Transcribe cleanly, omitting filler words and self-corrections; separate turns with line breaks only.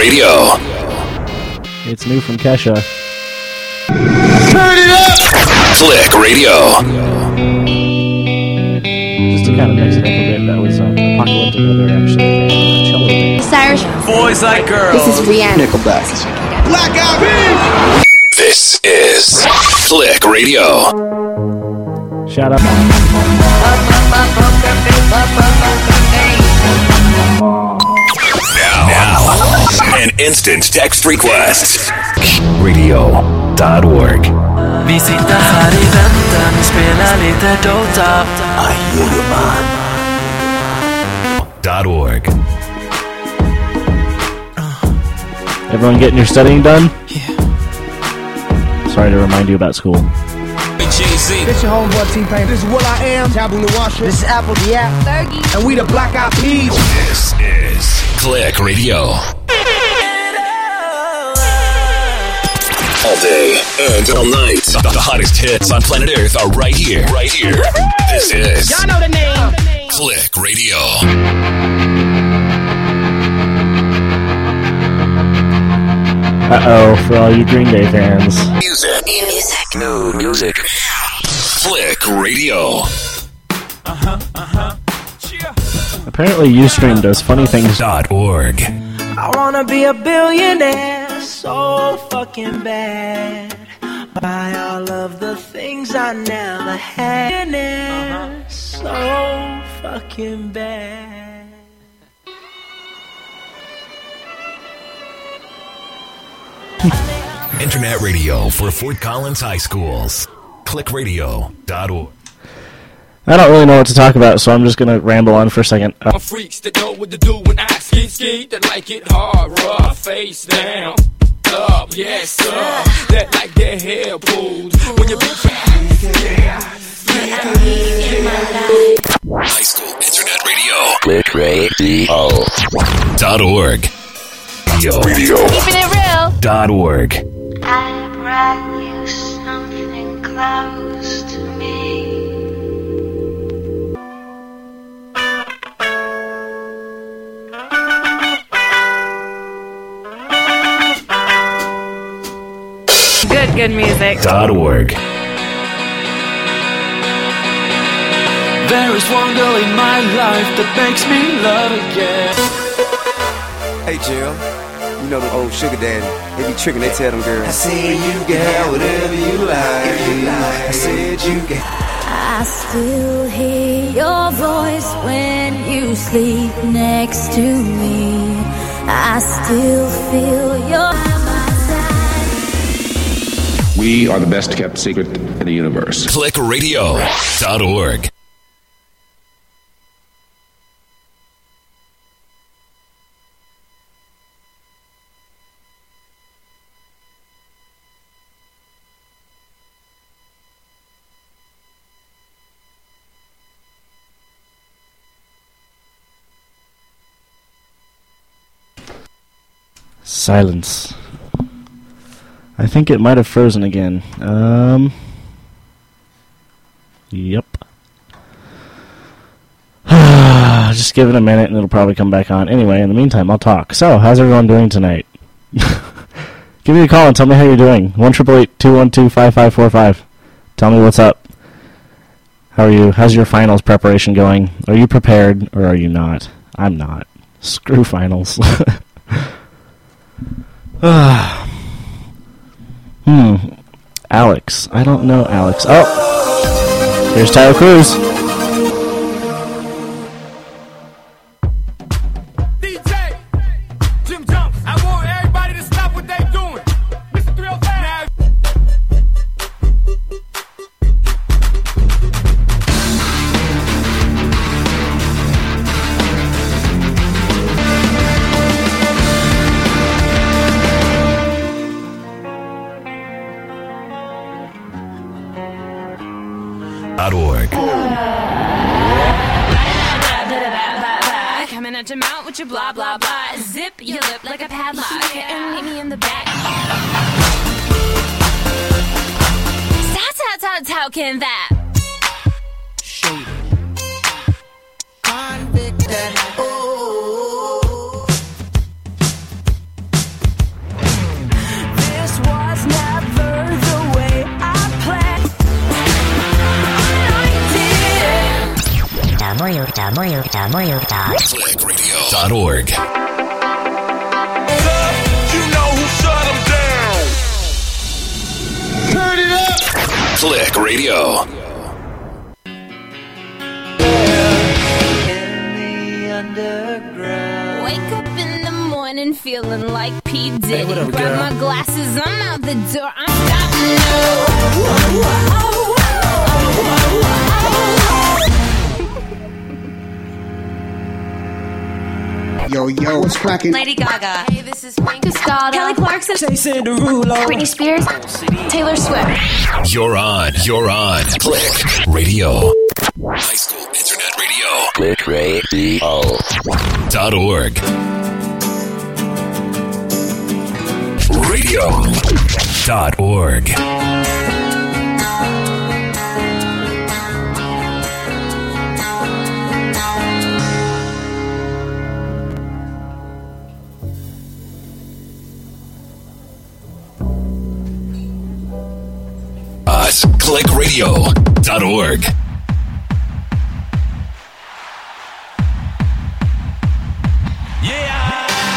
Radio.
It's new from Kesha.
Turn it up! Click Radio.
Just to kind of mix it up a bit, that was Apocalyptic Weather, actually, and cello band.
Cyrus.
Boys Like Girls.
This is Rihanna.
Nickelback.
Black Eyed Peas. This is Click Radio.
Shout out.
Now, an instant text request. Radio.org.
Vi sitter här i väntan, spelar lite Dota.
I hear you, man. .org.
Everyone getting your studying done?
Yeah.
Sorry to remind you about school.
This your homeboy T-Pain. This is Will I Am. Taboo the Washer. This is Apple the App. Fergie. And we the Black Eyed Peas.
This is Click Radio. All day and all night. The hottest hits on planet Earth are right here. Right here. This is...
Y'all know the name.
Click Radio.
Uh-oh, for all you Green Day fans.
Music. New music. Click Radio.
Apparently Ustream does funny things.
.org.
I wanna be a billionaire so fucking bad. Buy all of the things I never had. So fucking bad.
Internet radio for Fort Collins High Schools. ClickRadio.org.
I don't really know what to talk about, so I'm just going to ramble on for a second.
Freaks that know what to do when I ski, that like it hard, rough, face down, up, yes sir, that like their hair pulled when you be
High school internet radio. ClickRadio.org. Radio.
Keeping it real.
.org.
I brought you something close to me.
Good music.
.org.
There is one girl in my life that makes me love again.
Hey, Jill. You know the old sugar daddy. They be tricking, they tell them girls,
I said you can have whatever you like. I said you can.
I still hear your voice when you sleep next to me. I still feel your side.
We are the best kept secret in the universe.
ClickRadio.org.
Silence. I think it might have frozen again. Yep. Just give it a minute and it'll probably come back on. Anyway, in the meantime, I'll talk. So, how's everyone doing tonight? Give me a call and tell me how you're doing. 1-888-212-5545. Tell me what's up. How are you? How's your finals preparation going? Are you prepared or are you not? I'm not. Screw finals. Alex. I don't know Alex. Oh! Here's Tyler Cruz.
DJ Jim Jones. I want everybody to stop what they doing. Mr. 305.
.org.
Coming at your mouth with your blah blah blah. Zip your lip like a padlock and meet me in the back. How can that?
ClickRadio.org.
You know who shut them down. Turn it up.
Click Radio.
Wake up in the morning feeling like P. Diddy.
Hey, what up,
Grab
girl?
my glasses, I'm out the door. I'm stopping
Yo, what's cracking?
Lady Gaga.
Hey, this is Pink Castaldo.
Kelly Clarkson.
Jason Derulo.
Britney Spears. Taylor Swift.
You're on. Click Radio. High school internet radio. ClickRadio.org. Radio.org. ClickRadio.org.